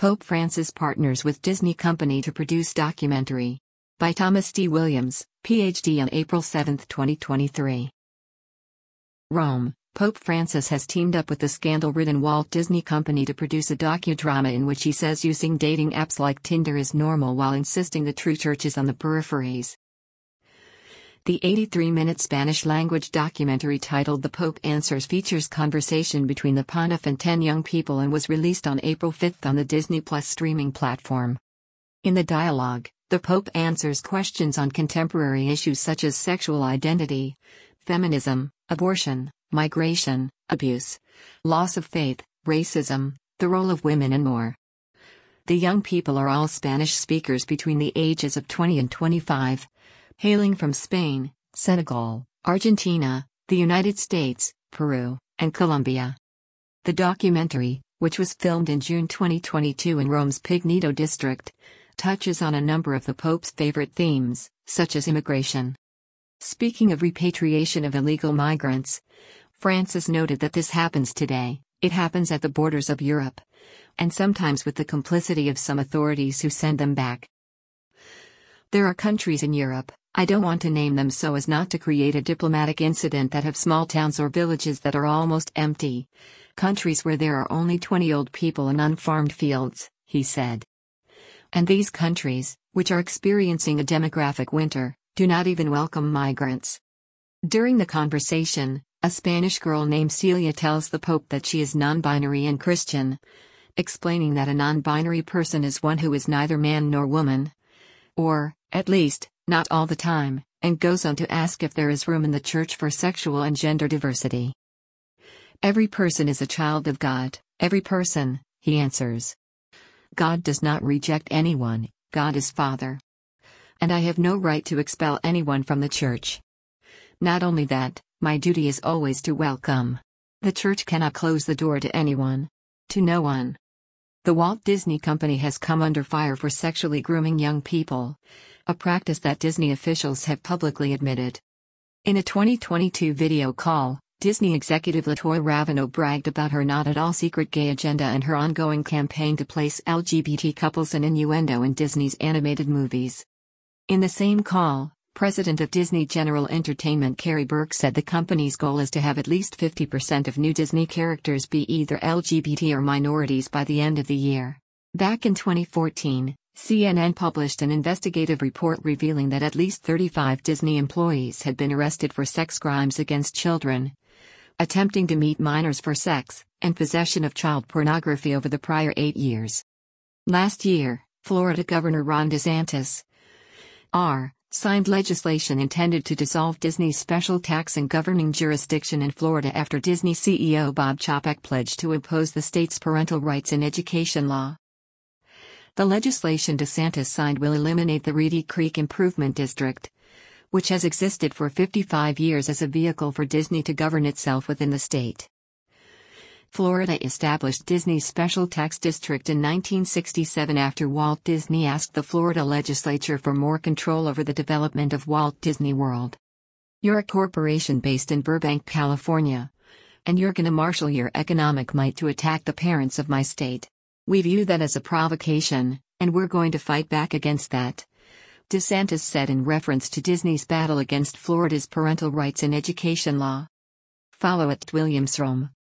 Pope Francis partners with Disney Company to produce documentary. By Thomas D. Williams, Ph.D. on April 7, 2023. Rome. Pope Francis has teamed up with the scandal-ridden Walt Disney Company to produce a docudrama in which he says using dating apps like Tinder is normal while insisting the true church is on the peripheries. The 83-minute Spanish-language documentary titled The Pope Answers features conversation between the Pontiff and 10 young people and was released on April 5 on the Disney Plus streaming platform. In the dialogue, the Pope answers questions on contemporary issues such as sexual identity, feminism, abortion, migration, abuse, loss of faith, racism, the role of women and more. The young people are all Spanish speakers between the ages of 20 and 25, hailing from Spain, Senegal, Argentina, the United States, Peru, and Colombia. The documentary, which was filmed in June 2022 in Rome's Pigneto district, touches on a number of the Pope's favorite themes, such as immigration. Speaking of repatriation of illegal migrants, Francis noted that this happens today, it happens at the borders of Europe, and sometimes with the complicity of some authorities who send them back. There are countries in Europe, I don't want to name them so as not to create a diplomatic incident, that have small towns or villages that are almost empty, countries where there are only 20 old people and unfarmed fields, he said. And these countries, which are experiencing a demographic winter, do not even welcome migrants. During the conversation, a Spanish girl named Celia tells the Pope that she is non-binary and Christian, explaining that a non-binary person is one who is neither man nor woman, or, at least, not all the time, and goes on to ask if there is room in the church for sexual and gender diversity. Every person is a child of God, every person, he answers. God does not reject anyone, God is Father. And I have no right to expel anyone from the church. Not only that, my duty is always to welcome. The church cannot close the door to anyone. To no one. The Walt Disney Company has come under fire for sexually grooming young people, a practice that Disney officials have publicly admitted. In a 2022 video call, Disney executive LaToya Raveno bragged about her not-at-all secret gay agenda and her ongoing campaign to place LGBT couples and innuendo in Disney's animated movies. In the same call, President of Disney General Entertainment Carrie Burke said the company's goal is to have at least 50% of new Disney characters be either LGBT or minorities by the end of the year. Back in 2014, CNN published an investigative report revealing that at least 35 Disney employees had been arrested for sex crimes against children, attempting to meet minors for sex, and possession of child pornography over the prior 8 years. Last year, Florida Governor Ron DeSantis signed legislation intended to dissolve Disney's special tax and governing jurisdiction in Florida after Disney CEO Bob Chapek pledged to oppose the state's parental rights in education law. The legislation DeSantis signed will eliminate the Reedy Creek Improvement District, which has existed for 55 years as a vehicle for Disney to govern itself within the state. Florida established Disney's special tax district in 1967 after Walt Disney asked the Florida legislature for more control over the development of Walt Disney World. You're a corporation based in Burbank, California, and you're gonna marshal your economic might to attack the parents of my state. We view that as a provocation, and we're going to fight back against that, DeSantis said in reference to Disney's battle against Florida's parental rights in education law. Follow @WilliamsRome.